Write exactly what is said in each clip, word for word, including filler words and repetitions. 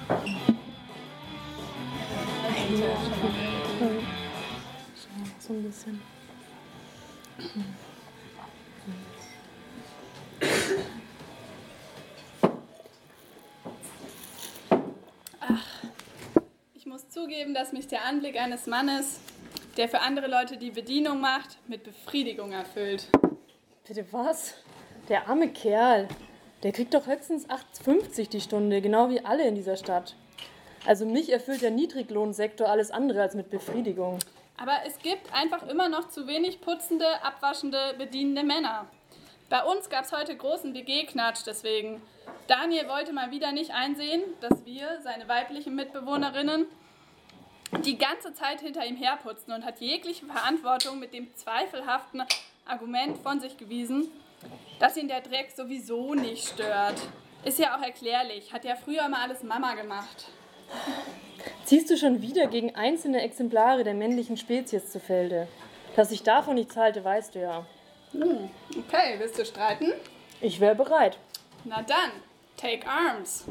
So ein bisschen. Ach, ich muss zugeben, dass mich der Anblick eines Mannes, der für andere Leute die Bedienung macht, mit Befriedigung erfüllt. Bitte was? Der arme Kerl. Der kriegt doch höchstens acht fünfzig die Stunde, genau wie alle in dieser Stadt. Also mich erfüllt der Niedriglohnsektor alles andere als mit Befriedigung. Aber es gibt einfach immer noch zu wenig putzende, abwaschende, bedienende Männer. Bei uns gab es heute großen W G-Knatsch deswegen. Daniel wollte mal wieder nicht einsehen, dass wir, seine weiblichen Mitbewohnerinnen, die ganze Zeit hinter ihm herputzten und hat jegliche Verantwortung mit dem zweifelhaften Argument von sich gewiesen, dass ihn der Dreck sowieso nicht stört. Ist ja auch erklärlich, hat ja früher mal alles Mama gemacht. Ziehst du schon wieder gegen einzelne Exemplare der männlichen Spezies zu Felde? Dass ich davon nichts halte, weißt du ja. Hm, okay, willst du streiten? Ich wäre bereit. Na dann, take arms.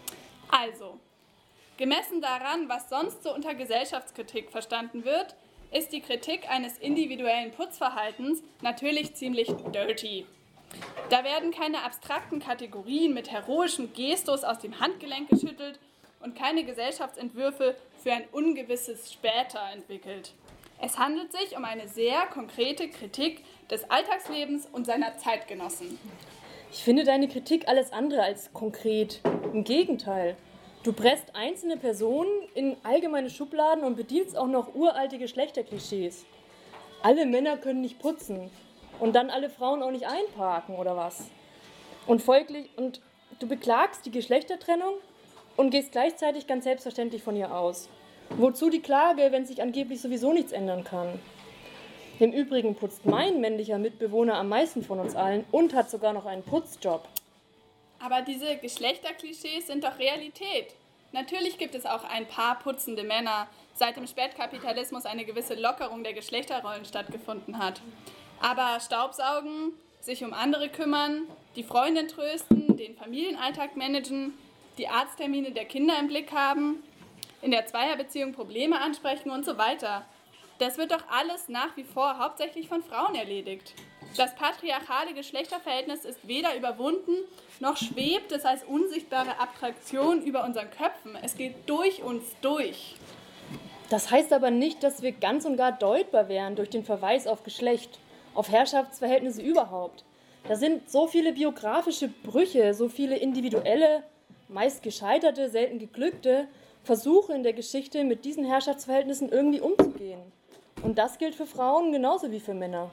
Also, gemessen daran, was sonst so unter Gesellschaftskritik verstanden wird, ist die Kritik eines individuellen Putzverhaltens natürlich ziemlich dirty. Da werden keine abstrakten Kategorien mit heroischem Gestus aus dem Handgelenk geschüttelt und keine Gesellschaftsentwürfe für ein ungewisses Später entwickelt. Es handelt sich um eine sehr konkrete Kritik des Alltagslebens und seiner Zeitgenossen. Ich finde deine Kritik alles andere als konkret. Im Gegenteil. Du presst einzelne Personen in allgemeine Schubladen und bedienst auch noch uralte Geschlechterklischees. Alle Männer können nicht putzen und dann alle Frauen auch nicht einparken, oder was? Und folglich, und du beklagst die Geschlechtertrennung und gehst gleichzeitig ganz selbstverständlich von ihr aus. Wozu die Klage, wenn sich angeblich sowieso nichts ändern kann? Im Übrigen putzt mein männlicher Mitbewohner am meisten von uns allen und hat sogar noch einen Putzjob. Aber diese Geschlechterklischees sind doch Realität. Natürlich gibt es auch ein paar putzende Männer, seit dem Spätkapitalismus eine gewisse Lockerung der Geschlechterrollen stattgefunden hat. Aber Staubsaugen, sich um andere kümmern, die Freundin trösten, den Familienalltag managen, die Arzttermine der Kinder im Blick haben, in der Zweierbeziehung Probleme ansprechen und so weiter. Das wird doch alles nach wie vor hauptsächlich von Frauen erledigt. Das patriarchale Geschlechterverhältnis ist weder überwunden, noch schwebt es als unsichtbare Abstraktion über unseren Köpfen. Es geht durch uns durch. Das heißt aber nicht, dass wir ganz und gar deutbar wären durch den Verweis auf Geschlecht, auf Herrschaftsverhältnisse überhaupt. Da sind so viele biografische Brüche, so viele individuelle, meist gescheiterte, selten geglückte Versuche in der Geschichte, mit diesen Herrschaftsverhältnissen irgendwie umzugehen. Und das gilt für Frauen genauso wie für Männer.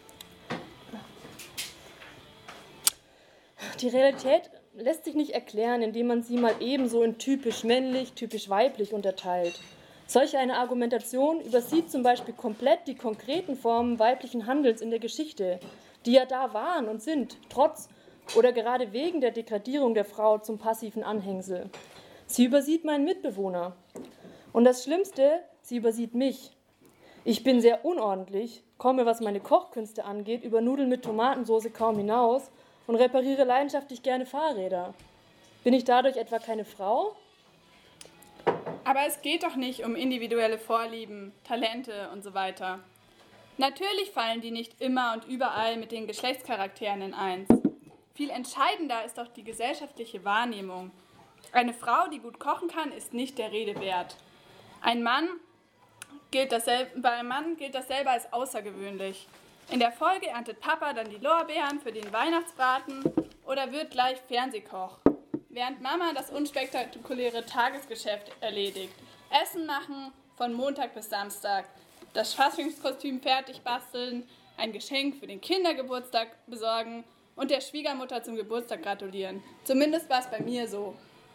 Die Realität lässt sich nicht erklären, indem man sie mal ebenso in typisch männlich, typisch weiblich unterteilt. Solch eine Argumentation übersieht zum Beispiel komplett die konkreten Formen weiblichen Handelns in der Geschichte, die ja da waren und sind, trotz oder gerade wegen der Degradierung der Frau zum passiven Anhängsel. Sie übersieht meinen Mitbewohner. Und das Schlimmste, sie übersieht mich. Ich bin sehr unordentlich, komme, was meine Kochkünste angeht, über Nudeln mit Tomatensauce kaum hinaus und repariere leidenschaftlich gerne Fahrräder. Bin ich dadurch etwa keine Frau? Aber es geht doch nicht um individuelle Vorlieben, Talente und so weiter. Natürlich fallen die nicht immer und überall mit den Geschlechtscharakteren in eins. Viel entscheidender ist doch die gesellschaftliche Wahrnehmung. Eine Frau, die gut kochen kann, ist nicht der Rede wert. Ein Mann gilt dasselbe, bei einem Mann gilt dasselbe als außergewöhnlich. In der Folge erntet Papa dann die Lorbeeren für den Weihnachtsbraten oder wird gleich Fernsehkoch, während Mama das unspektakuläre Tagesgeschäft erledigt. Essen machen von Montag bis Samstag, das Faschingskostüm fertig basteln, ein Geschenk für den Kindergeburtstag besorgen und der Schwiegermutter zum Geburtstag gratulieren. Zumindest war es bei mir so.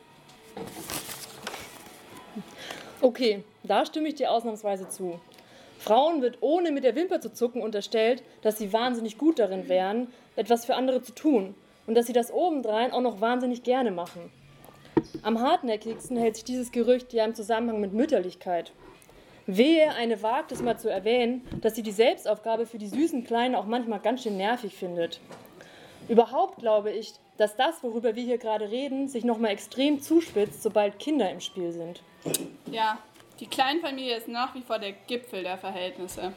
Okay, da stimme ich dir ausnahmsweise zu. Frauen wird ohne mit der Wimper zu zucken unterstellt, dass sie wahnsinnig gut darin wären, etwas für andere zu tun und dass sie das obendrein auch noch wahnsinnig gerne machen. Am hartnäckigsten hält sich dieses Gerücht ja im Zusammenhang mit Mütterlichkeit. Wehe, eine wagt es mal zu erwähnen, dass sie die Selbstaufgabe für die süßen Kleinen auch manchmal ganz schön nervig findet. Überhaupt glaube ich, dass das, worüber wir hier gerade reden, sich nochmal extrem zuspitzt, sobald Kinder im Spiel sind. Ja, die Kleinfamilie ist nach wie vor der Gipfel der Verhältnisse.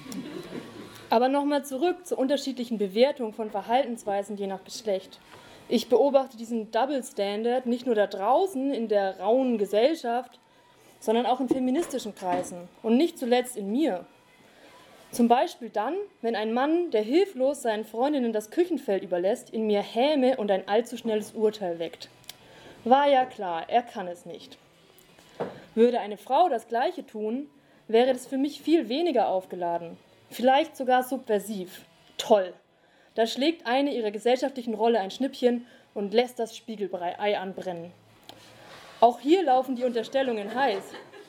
Aber nochmal zurück zur unterschiedlichen Bewertung von Verhaltensweisen je nach Geschlecht. Ich beobachte diesen Double Standard nicht nur da draußen in der rauen Gesellschaft, sondern auch in feministischen Kreisen und nicht zuletzt in mir. Zum Beispiel dann, wenn ein Mann, der hilflos seinen Freundinnen das Küchenfeld überlässt, in mir Häme und ein allzu schnelles Urteil weckt. War ja klar, er kann es nicht. Würde eine Frau das Gleiche tun, wäre das für mich viel weniger aufgeladen. Vielleicht sogar subversiv. Toll. Da schlägt eine ihrer gesellschaftlichen Rolle ein Schnippchen und lässt das Spiegelei anbrennen. Auch hier laufen die Unterstellungen heiß.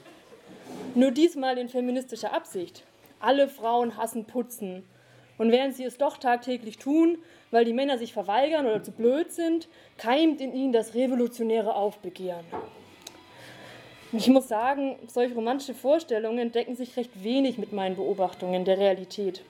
Nur diesmal in feministischer Absicht. Alle Frauen hassen Putzen. Und während sie es doch tagtäglich tun, weil die Männer sich verweigern oder zu blöd sind, keimt in ihnen das revolutionäre Aufbegehren. Ich muss sagen, solche romantische Vorstellungen decken sich recht wenig mit meinen Beobachtungen der Realität.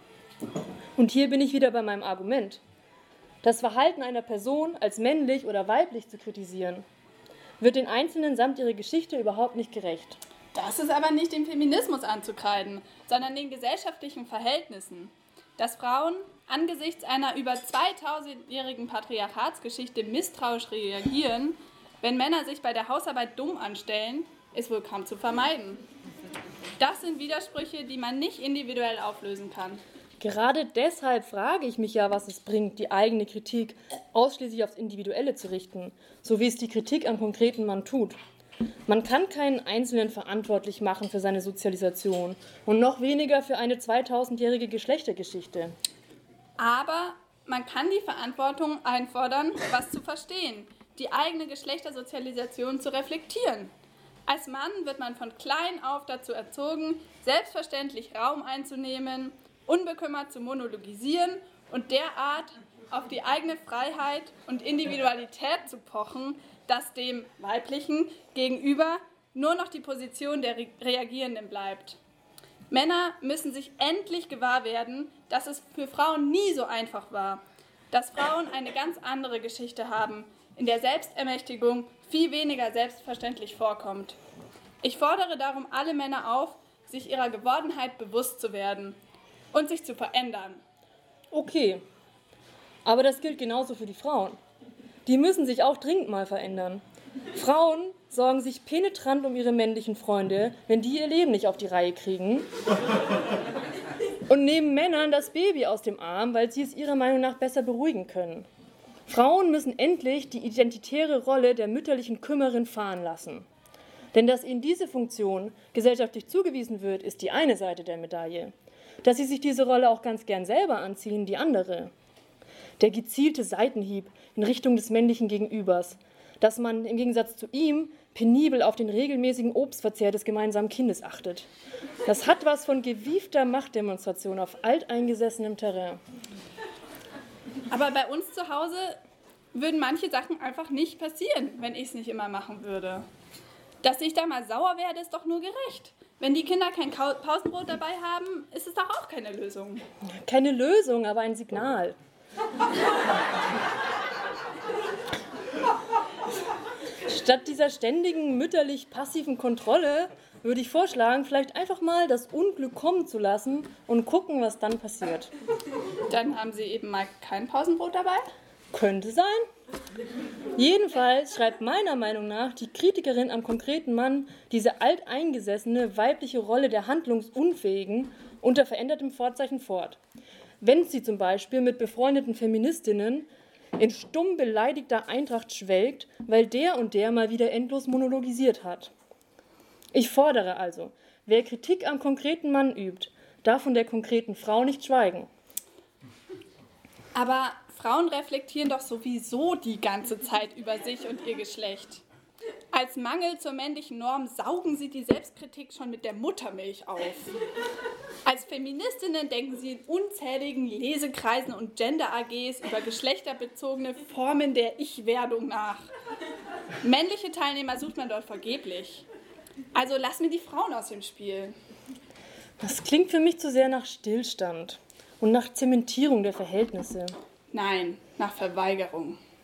Und hier bin ich wieder bei meinem Argument. Das Verhalten einer Person als männlich oder weiblich zu kritisieren, wird den Einzelnen samt ihrer Geschichte überhaupt nicht gerecht. Das ist aber nicht dem Feminismus anzukreiden, sondern den gesellschaftlichen Verhältnissen. Dass Frauen angesichts einer über zweitausendjährigen Patriarchatsgeschichte misstrauisch reagieren, wenn Männer sich bei der Hausarbeit dumm anstellen, ist wohl kaum zu vermeiden. Das sind Widersprüche, die man nicht individuell auflösen kann. Gerade deshalb frage ich mich ja, was es bringt, die eigene Kritik ausschließlich aufs Individuelle zu richten, so wie es die Kritik am konkreten Mann tut. Man kann keinen Einzelnen verantwortlich machen für seine Sozialisation und noch weniger für eine zweitausendjährige Geschlechtergeschichte. Aber man kann die Verantwortung einfordern, was zu verstehen, die eigene Geschlechtersozialisation zu reflektieren. Als Mann wird man von klein auf dazu erzogen, selbstverständlich Raum einzunehmen, unbekümmert zu monologisieren und derart auf die eigene Freiheit und Individualität zu pochen, dass dem Weiblichen gegenüber nur noch die Position der Reagierenden bleibt. Männer müssen sich endlich gewahr werden, dass es für Frauen nie so einfach war, dass Frauen eine ganz andere Geschichte haben, in der Selbstermächtigung viel weniger selbstverständlich vorkommt. Ich fordere darum alle Männer auf, sich ihrer Gewordenheit bewusst zu werden und sich zu verändern. Okay, aber das gilt genauso für die Frauen. Die müssen sich auch dringend mal verändern. Frauen sorgen sich penetrant um ihre männlichen Freunde, wenn die ihr Leben nicht auf die Reihe kriegen, und nehmen Männern das Baby aus dem Arm, weil sie es ihrer Meinung nach besser beruhigen können. Frauen müssen endlich die identitäre Rolle der mütterlichen Kümmerin fahren lassen. Denn dass ihnen diese Funktion gesellschaftlich zugewiesen wird, ist die eine Seite der Medaille. Dass sie sich diese Rolle auch ganz gern selber anziehen, die andere. Der gezielte Seitenhieb in Richtung des männlichen Gegenübers, dass man im Gegensatz zu ihm penibel auf den regelmäßigen Obstverzehr des gemeinsamen Kindes achtet. Das hat was von gewiefter Machtdemonstration auf alteingesessenem Terrain. Aber bei uns zu Hause würden manche Sachen einfach nicht passieren, wenn ich es nicht immer machen würde. Dass ich da mal sauer werde, ist doch nur gerecht. Wenn die Kinder kein Pausenbrot dabei haben, ist es doch auch keine Lösung. Keine Lösung, aber ein Signal. Statt dieser ständigen mütterlich-passiven Kontrolle würde ich vorschlagen, vielleicht einfach mal das Unglück kommen zu lassen und gucken, was dann passiert. Dann haben Sie eben mal kein Pausenbrot dabei? Könnte sein. Jedenfalls schreibt meiner Meinung nach die Kritikerin am konkreten Mann diese alteingesessene weibliche Rolle der Handlungsunfähigen unter verändertem Vorzeichen fort. Wenn sie zum Beispiel mit befreundeten Feministinnen in stumm beleidigter Eintracht schwelgt, weil der und der mal wieder endlos monologisiert hat. Ich fordere also, wer Kritik am konkreten Mann übt, darf von der konkreten Frau nicht schweigen. Aber Frauen reflektieren doch sowieso die ganze Zeit über sich und ihr Geschlecht. Als Mangel zur männlichen Norm saugen sie die Selbstkritik schon mit der Muttermilch auf. Als Feministinnen denken sie in unzähligen Lesekreisen und Gender-A Gs über geschlechterbezogene Formen der Ich-Werdung nach. Männliche Teilnehmer sucht man dort vergeblich. Also lass mir die Frauen aus dem Spiel. Das klingt für mich zu sehr nach Stillstand und nach Zementierung der Verhältnisse. Nein, nach Verweigerung.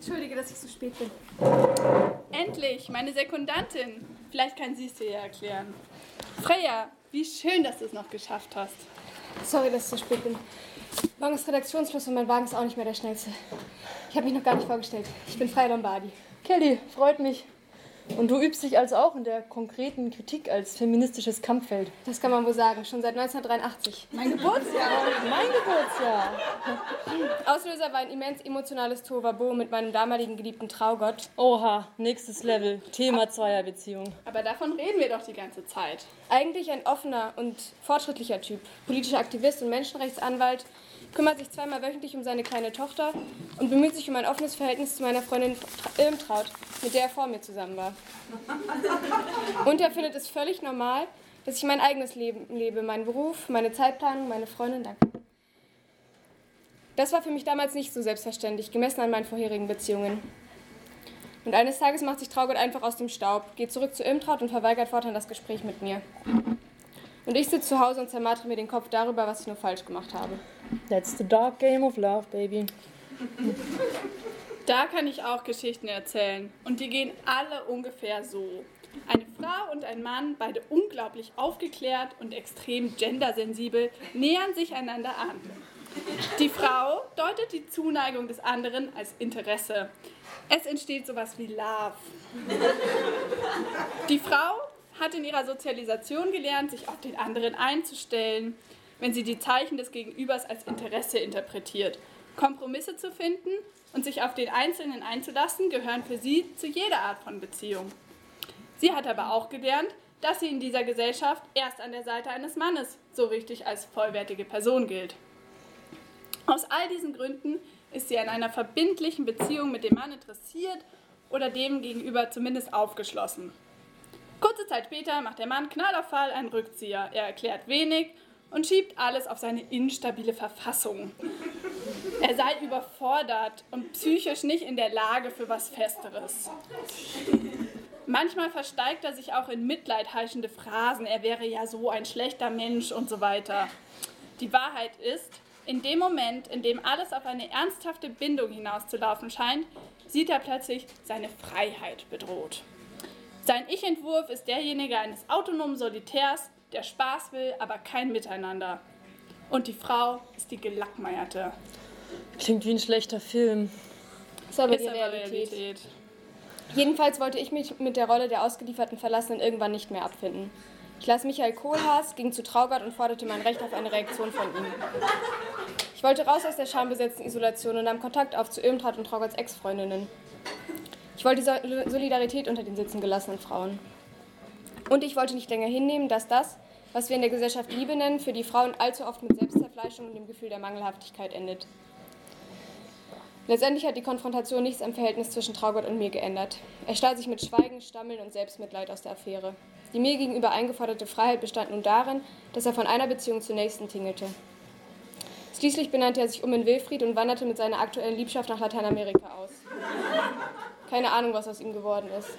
Entschuldige, dass ich so spät bin. Endlich, meine Sekundantin. Vielleicht kann sie es dir ja erklären. Freya, wie schön, dass du es noch geschafft hast. Sorry, dass ich so spät bin. Morgen ist Redaktionsschluss und mein Wagen ist auch nicht mehr der schnellste. Ich habe mich noch gar nicht vorgestellt. Ich bin Freya Lombardi. Kelly, freut mich. Und du übst dich also auch in der konkreten Kritik als feministisches Kampffeld. Das kann man wohl sagen, schon seit neunzehnhundertdreiundachtzig. Mein Geburtsjahr. Mein Geburtsjahr. Auslöser war ein immens emotionales Tohuwabohu mit meinem damaligen geliebten Traugott. Oha, nächstes Level. Thema Zweierbeziehung. Aber davon reden wir doch die ganze Zeit. Eigentlich ein offener und fortschrittlicher Typ. Politischer Aktivist und Menschenrechtsanwalt. Kümmert sich zweimal wöchentlich um seine kleine Tochter und bemüht sich um ein offenes Verhältnis zu meiner Freundin Irmtraut, mit der er vor mir zusammen war. Und er findet es völlig normal, dass ich mein eigenes Leben lebe, meinen Beruf, meine Zeitplanung, meine Freundin, danke. Das war für mich damals nicht so selbstverständlich, gemessen an meinen vorherigen Beziehungen. Und eines Tages macht sich Traugott einfach aus dem Staub, geht zurück zu Irmtraut und verweigert fortan das Gespräch mit mir. Und ich sitze zu Hause und zermartere mir den Kopf darüber, was ich nur falsch gemacht habe. That's the dark game of love, baby. Da kann ich auch Geschichten erzählen. Und die gehen alle ungefähr so. Eine Frau und ein Mann, beide unglaublich aufgeklärt und extrem gendersensibel, nähern sich einander an. Die Frau deutet die Zuneigung des anderen als Interesse. Es entsteht sowas wie Love. Die Frau hat in ihrer Sozialisation gelernt, sich auf den anderen einzustellen, wenn sie die Zeichen des Gegenübers als Interesse interpretiert. Kompromisse zu finden und sich auf den Einzelnen einzulassen, gehören für sie zu jeder Art von Beziehung. Sie hat aber auch gelernt, dass sie in dieser Gesellschaft erst an der Seite eines Mannes so richtig als vollwertige Person gilt. Aus all diesen Gründen ist sie an einer verbindlichen Beziehung mit dem Mann interessiert oder dem gegenüber zumindest aufgeschlossen. Kurze Zeit später macht der Mann Knall auf Fall einen Rückzieher. Er erklärt wenig und schiebt alles auf seine instabile Verfassung. Er sei überfordert und psychisch nicht in der Lage für was Festeres. Manchmal versteigt er sich auch in Mitleid heischende Phrasen, er wäre ja so ein schlechter Mensch und so weiter. Die Wahrheit ist, in dem Moment, in dem alles auf eine ernsthafte Bindung hinauszulaufen scheint, sieht er plötzlich seine Freiheit bedroht. Sein Ich-Entwurf ist derjenige eines autonomen Solitärs, der Spaß will, aber kein Miteinander. Und die Frau ist die Gelackmeierte. Klingt wie ein schlechter Film. Ist aber Ist die aber Realität. Realität. Jedenfalls wollte ich mich mit der Rolle der ausgelieferten Verlassenen irgendwann nicht mehr abfinden. Ich las Michael Kohlhaas, ging zu Traugott und forderte mein Recht auf eine Reaktion von ihm. Ich wollte raus aus der schambesetzten Isolation und nahm Kontakt auf zu Irmtraut und Traugotts Ex-Freundinnen. Ich wollte die Solidarität unter den sitzen gelassenen Frauen. Und ich wollte nicht länger hinnehmen, dass das, was wir in der Gesellschaft Liebe nennen, für die Frauen allzu oft mit Selbstzerfleischung und dem Gefühl der Mangelhaftigkeit endet. Letztendlich hat die Konfrontation nichts am Verhältnis zwischen Traugott und mir geändert. Er stahl sich mit Schweigen, Stammeln und Selbstmitleid aus der Affäre. Die mir gegenüber eingeforderte Freiheit bestand nun darin, dass er von einer Beziehung zur nächsten tingelte. Schließlich benannte er sich um in Wilfried und wanderte mit seiner aktuellen Liebschaft nach Lateinamerika aus. Keine Ahnung, was aus ihm geworden ist.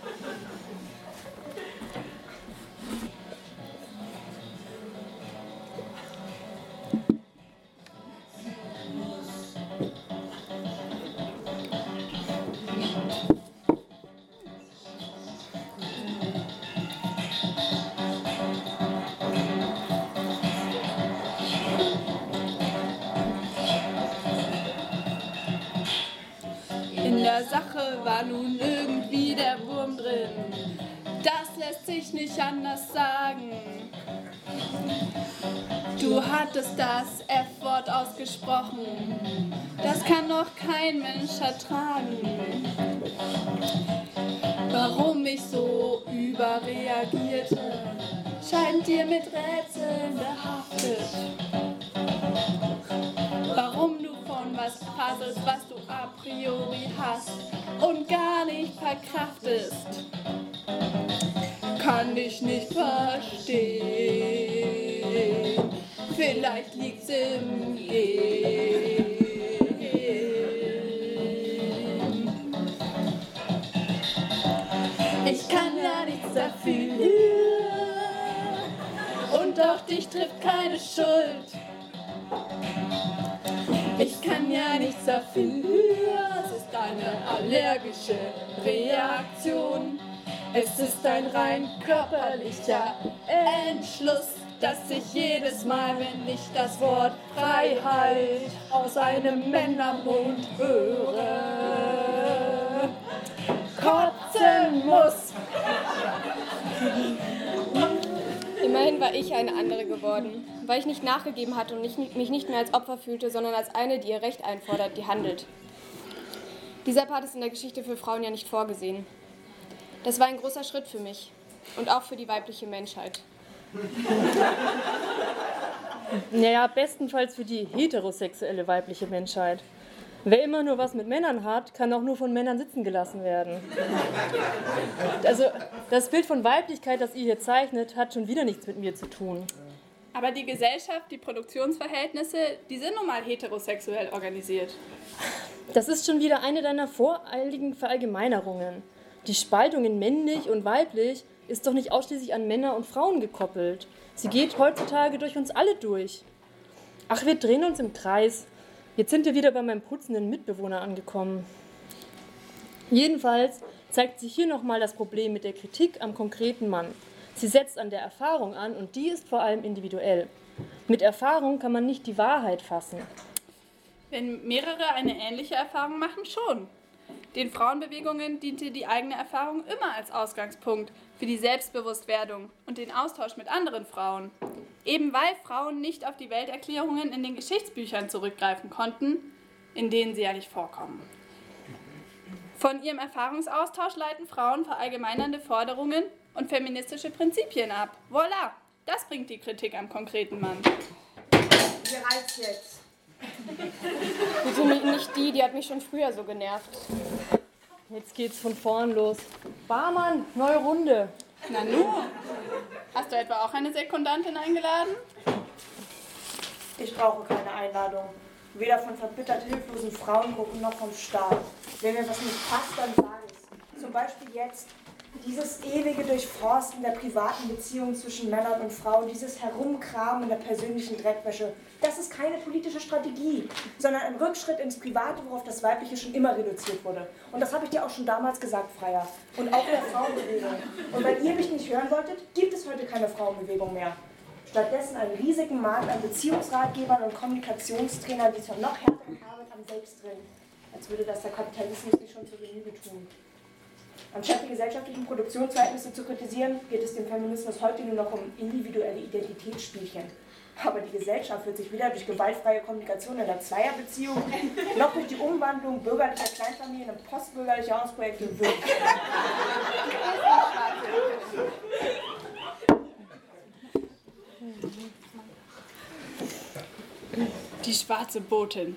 In der Sache war nun irgendwie der Wurm drin. Das lässt sich nicht anders sagen. Du hattest das F-Wort ausgesprochen. Das kann doch kein Mensch ertragen. Warum ich so überreagierte, scheint dir mit Rätseln behaftet. Warum du von was faselst, was du a priori hast und gar nicht verkraftest, kann ich nicht verstehen. Vielleicht liegt's im Gen. Ich kann ja nichts dafür und doch dich trifft keine Schuld. Ich kann ja nichts dafür, es ist eine allergische Reaktion. Es ist ein rein körperlicher Entschluss, dass ich jedes Mal, wenn ich das Wort Freiheit aus einem Männermund höre, kotzen muss. Immerhin war ich eine andere geworden, weil ich nicht nachgegeben hatte und nicht, mich nicht mehr als Opfer fühlte, sondern als eine, die ihr Recht einfordert, die handelt. Dieser Part ist in der Geschichte für Frauen ja nicht vorgesehen. Das war ein großer Schritt für mich und auch für die weibliche Menschheit. Naja, bestenfalls für die heterosexuelle weibliche Menschheit. Wer immer nur was mit Männern hat, kann auch nur von Männern sitzen gelassen werden. Also, das Bild von Weiblichkeit, das ihr hier zeichnet, hat schon wieder nichts mit mir zu tun. Aber die Gesellschaft, die Produktionsverhältnisse, die sind nun mal heterosexuell organisiert. Das ist schon wieder eine deiner voreiligen Verallgemeinerungen. Die Spaltung in männlich und weiblich ist doch nicht ausschließlich an Männer und Frauen gekoppelt. Sie geht heutzutage durch uns alle durch. Ach, wir drehen uns im Kreis. Jetzt sind wir wieder bei meinem putzenden Mitbewohner angekommen. Jedenfalls zeigt sich hier nochmal das Problem mit der Kritik am konkreten Mann. Sie setzt an der Erfahrung an und die ist vor allem individuell. Mit Erfahrung kann man nicht die Wahrheit fassen. Wenn mehrere eine ähnliche Erfahrung machen, schon. Den Frauenbewegungen diente die eigene Erfahrung immer als Ausgangspunkt für die Selbstbewusstwerdung und den Austausch mit anderen Frauen. Eben weil Frauen nicht auf die Welterklärungen in den Geschichtsbüchern zurückgreifen konnten, in denen sie ja nicht vorkommen. Von ihrem Erfahrungsaustausch leiten Frauen verallgemeinernde Forderungen und feministische Prinzipien ab. Voilà, das bringt die Kritik am konkreten Mann. Mir reicht's jetzt. Bitte nicht die, die hat mich schon früher so genervt. Jetzt geht's von vorn los. Barmann, neue Runde. Nanu, hast du etwa auch eine Sekundantin eingeladen? Ich brauche keine Einladung. Weder von verbittert hilflosen Frauengruppen noch vom Staat. Wenn mir was nicht passt, dann sage ich es. Zum Beispiel jetzt. Dieses ewige Durchforsten der privaten Beziehungen zwischen Männern und Frauen, dieses Herumkramen in der persönlichen Dreckwäsche, das ist keine politische Strategie, sondern ein Rückschritt ins Private, worauf das Weibliche schon immer reduziert wurde. Und das habe ich dir auch schon damals gesagt, Freier. Und auch in der Frauenbewegung. Und weil ihr mich nicht hören wolltet, gibt es heute keine Frauenbewegung mehr. Stattdessen einen riesigen Markt an Beziehungsratgebern und Kommunikationstrainern, die zwar noch härter gearbeitet am Selbstdrillen, als würde das der Kapitalismus nicht schon zur Genüge tun. Anstatt die gesellschaftlichen Produktionsverhältnisse zu kritisieren, geht es dem Feminismus heute nur noch um individuelle Identitätsspielchen. Aber die Gesellschaft wird sich weder durch gewaltfreie Kommunikation in der Zweierbeziehung noch durch die Umwandlung bürgerlicher Kleinfamilien in postbürgerliche Hausprojekte wirken. Die schwarze Botin.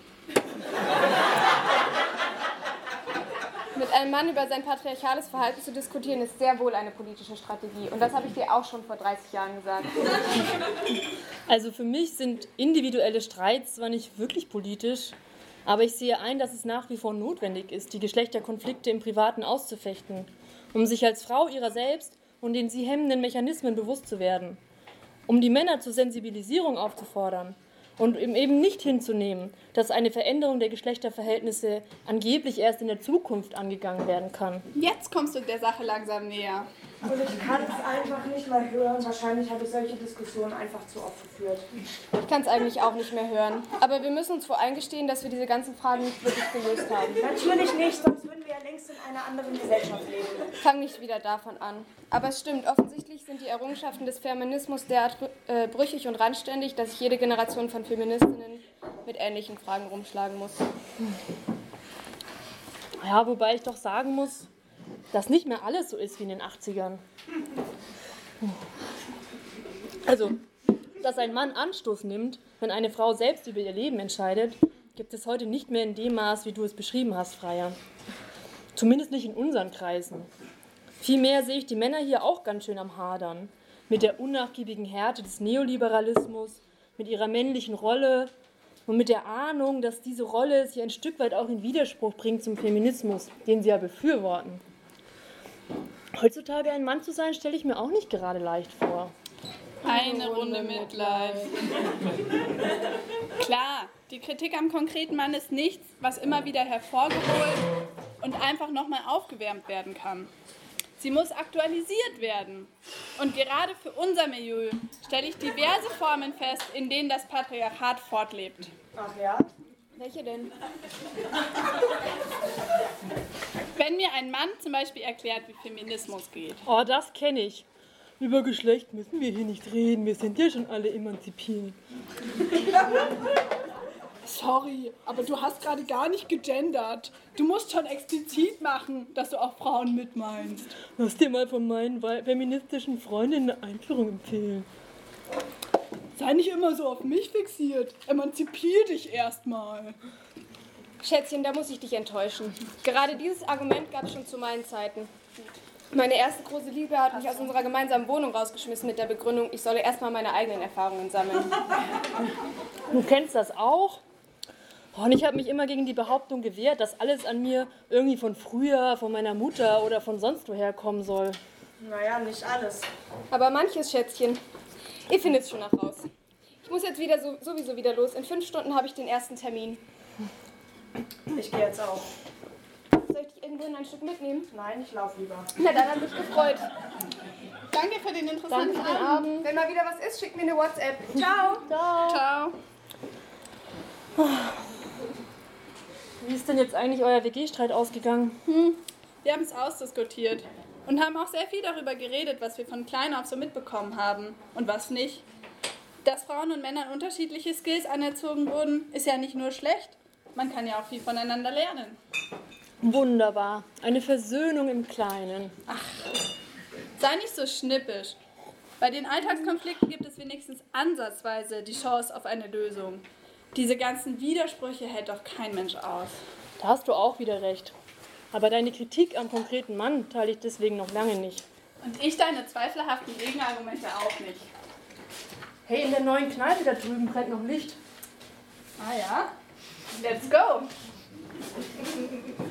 Mit einem Mann über sein patriarchales Verhalten zu diskutieren, ist sehr wohl eine politische Strategie. Und das habe ich dir auch schon vor dreißig Jahren gesagt. Also für mich sind individuelle Streits zwar nicht wirklich politisch, aber ich sehe ein, dass es nach wie vor notwendig ist, die Geschlechterkonflikte im Privaten auszufechten, um sich als Frau ihrer selbst und den sie hemmenden Mechanismen bewusst zu werden, um die Männer zur Sensibilisierung aufzufordern und eben nicht hinzunehmen, dass eine Veränderung der Geschlechterverhältnisse angeblich erst in der Zukunft angegangen werden kann. Jetzt kommst du der Sache langsam näher. Und ich kann es einfach nicht mehr hören. Wahrscheinlich habe ich solche Diskussionen einfach zu oft geführt. Ich kann es eigentlich auch nicht mehr hören. Aber wir müssen uns wohl eingestehen, dass wir diese ganzen Fragen nicht wirklich gelöst haben. Natürlich nicht, sonst würden wir ja längst in einer anderen Gesellschaft leben. Fang nicht wieder davon an. Aber es stimmt, offensichtlich sind die Errungenschaften des Feminismus derart äh, brüchig und randständig, dass sich jede Generation von Feministinnen mit ähnlichen Fragen rumschlagen muss. Ja, wobei ich doch sagen muss, dass nicht mehr alles so ist wie in den achtzigern. Also, dass ein Mann Anstoß nimmt, wenn eine Frau selbst über ihr Leben entscheidet, gibt es heute nicht mehr in dem Maß, wie du es beschrieben hast, Freier. Zumindest nicht in unseren Kreisen. Vielmehr sehe ich die Männer hier auch ganz schön am Hadern. Mit der unnachgiebigen Härte des Neoliberalismus, mit ihrer männlichen Rolle und mit der Ahnung, dass diese Rolle sie ein Stück weit auch in Widerspruch bringt zum Feminismus, den sie ja befürworten. Heutzutage ein Mann zu sein, stelle ich mir auch nicht gerade leicht vor. Eine Runde Mitleid. Klar, die Kritik am konkreten Mann ist nichts, was immer wieder hervorgeholt und einfach nochmal aufgewärmt werden kann. Sie muss aktualisiert werden. Und gerade für unser Milieu stelle ich diverse Formen fest, in denen das Patriarchat fortlebt. Ach ja? Welche denn? Wenn mir ein Mann zum Beispiel erklärt, wie Feminismus geht. Oh, das kenne ich. Über Geschlecht müssen wir hier nicht reden, wir sind ja schon alle emanzipiert. Sorry, aber du hast gerade gar nicht gegendert. Du musst schon explizit machen, dass du auch Frauen mitmeinst. Lass dir mal von meinen feministischen Freundinnen eine Einführung empfehlen. Sei nicht immer so auf mich fixiert. Emanzipier dich erstmal. Schätzchen, da muss ich dich enttäuschen. Gerade dieses Argument gab es schon zu meinen Zeiten. Meine erste große Liebe hat mich aus unserer gemeinsamen Wohnung rausgeschmissen mit der Begründung, ich solle erstmal meine eigenen Erfahrungen sammeln. Du kennst das auch? Oh, und ich habe mich immer gegen die Behauptung gewehrt, dass alles an mir irgendwie von früher, von meiner Mutter oder von sonst woher kommen soll. Naja, nicht alles. Aber manches, Schätzchen, ihr findet es schon noch raus. Ich muss jetzt wieder so, sowieso wieder los. In fünf Stunden habe ich den ersten Termin. Ich gehe jetzt auch. Soll ich dich irgendwo in ein Stück mitnehmen? Nein, ich laufe lieber. Na, dann hat mich gefreut. Danke für den interessanten Danke für den Abend. Abend. Wenn mal wieder was ist, schickt mir eine WhatsApp. Ciao. Ciao. Wie ist denn jetzt eigentlich euer W G-Streit ausgegangen? Hm. Wir haben es ausdiskutiert und haben auch sehr viel darüber geredet, was wir von klein auf so mitbekommen haben und was nicht. Dass Frauen und Männern unterschiedliche Skills anerzogen wurden, ist ja nicht nur schlecht. Man kann ja auch viel voneinander lernen. Wunderbar. Eine Versöhnung im Kleinen. Ach, sei nicht so schnippisch. Bei den Alltagskonflikten gibt es wenigstens ansatzweise die Chance auf eine Lösung. Diese ganzen Widersprüche hält doch kein Mensch aus. Da hast du auch wieder recht. Aber deine Kritik am konkreten Mann teile ich deswegen noch lange nicht. Und ich deine zweifelhaften Gegenargumente auch nicht. Hey, in der neuen Kneipe da drüben brennt noch Licht. Ah ja? Let's go!